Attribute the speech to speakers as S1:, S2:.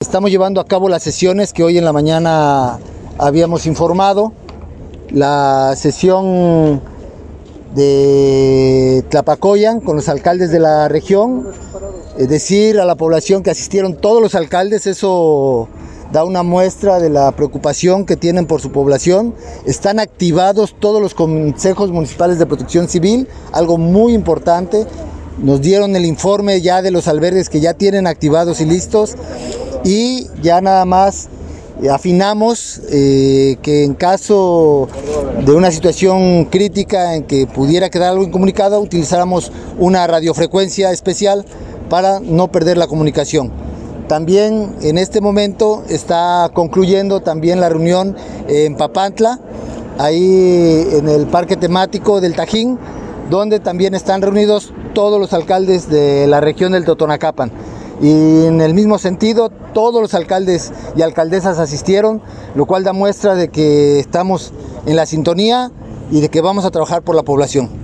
S1: estamos llevando a cabo las sesiones que hoy en la mañana habíamos informado. La sesión de Tlapacoyan con los alcaldes de la región, es decir, a la población que asistieron todos los alcaldes. Eso da una muestra de la preocupación que tienen por su población. Están activados todos los consejos municipales de protección civil, algo muy importante. Nos dieron el informe ya de los albergues que ya tienen activados y listos, y ya nada más afinamos que en caso de una situación crítica en que pudiera quedar algo incomunicado, utilizáramos una radiofrecuencia especial para no perder la comunicación. También en este momento está concluyendo también la reunión en Papantla, ahí en el parque temático del Tajín, donde también están reunidos todos los alcaldes de la región del Totonacapan. Y en el mismo sentido, todos los alcaldes y alcaldesas asistieron, lo cual da muestra de que estamos en la sintonía y de que vamos a trabajar por la población.